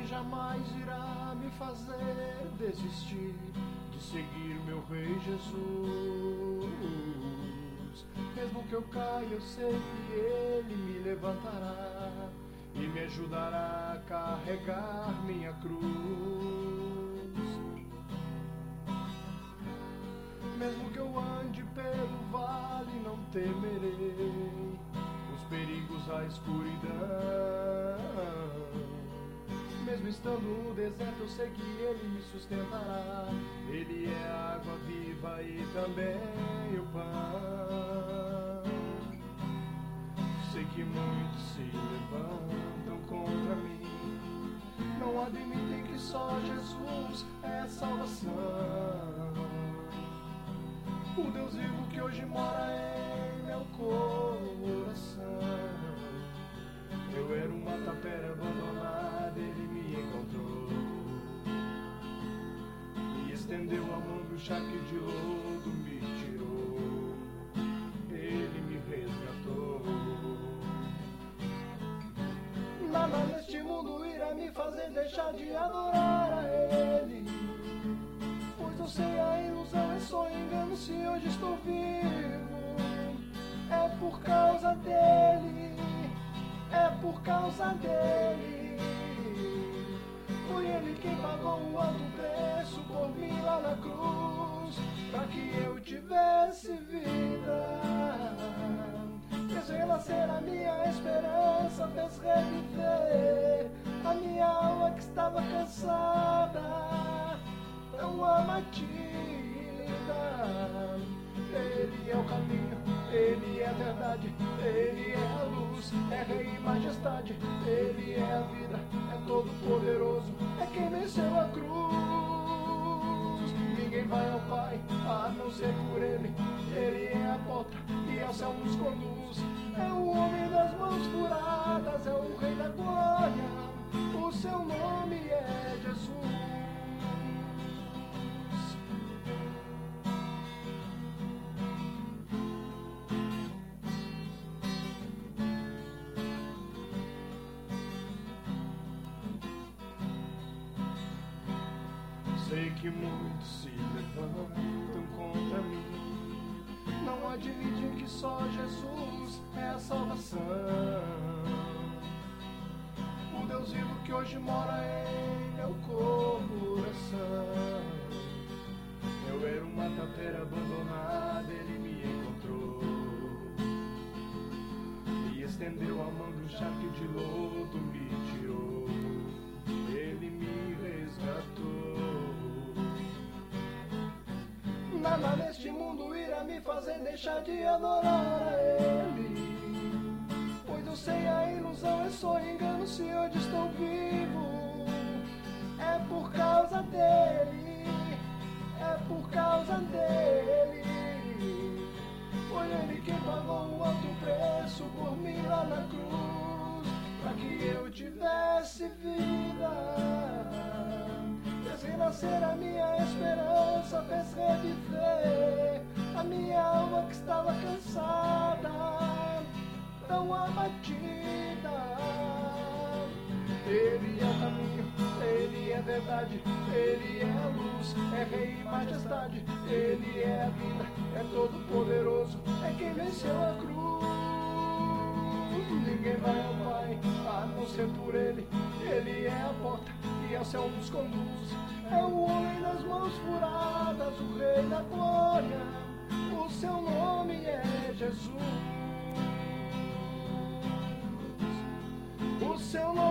jamais irá me fazer desistir de seguir meu Rei Jesus. Mesmo que eu caia, eu sei que Ele me levantará e me ajudará a carregar minha cruz. Mesmo que eu ande pelo vale, não temerei os perigos, a escuridão. Mesmo estando no deserto, eu sei que Ele me sustentará. Ele é a água viva e também o pão. Sei que muitos se levantam contra mim, não admitem que só Jesus é a salvação. O Deus vivo que hoje mora em meu coração. Eu era uma tapera abandonada, Ele me encontrou, me estendeu a mão do charque de lodo, me tirou, Ele me resgatou. Nada neste mundo irá me fazer deixar de adorar a Ele, pois eu sei a ilusão é só engano. Se hoje estou vivo, é por causa dEle, é por causa dEle. Foi Ele quem pagou o alto preço por mim lá na cruz, para que eu tivesse vida. Fez renascer a minha esperança, fez reviver a minha alma que estava cansada, tão abatida. Ele é o caminho, Ele é a verdade, Ele é a luz, é Rei e majestade. Ele é a vida, é todo poderoso, é quem venceu a cruz. Ninguém vai ao Pai a não ser por Ele. Ele é a porta e ao céu nos conduz. É o homem das mãos furadas, é o Rei da glória, o seu nome é Jesus. Sei que muitos se levantam contra mim, não admitem que só Jesus é a salvação. O Deus vivo que hoje mora em meu coração. Eu era uma tapera abandonada, Ele me encontrou, me estendeu a mão do charque de lodo, me tirou, Ele me resgatou. Nada neste mundo irá me fazer deixar de adorar a Ele, pois eu sei a ilusão é só engano. Se hoje estou vivo, é por causa dEle, é por causa dEle. Foi Ele quem pagou o alto preço por mim lá na cruz, para que eu tivesse vida. Fez renascer a minha esperança, fez reviver a minha alma que estava cansada, tão abatida. Ele é o caminho, Ele é a verdade, Ele é a luz, é Rei e majestade. Ele é a vida, é todo poderoso, é quem venceu a cruz. Ninguém vai ao Pai a não ser por Ele. Ele é a porta e ao céu nos conduz. É o homem das mãos furadas, o Rei da glória, o seu nome é Jesus. O seu nome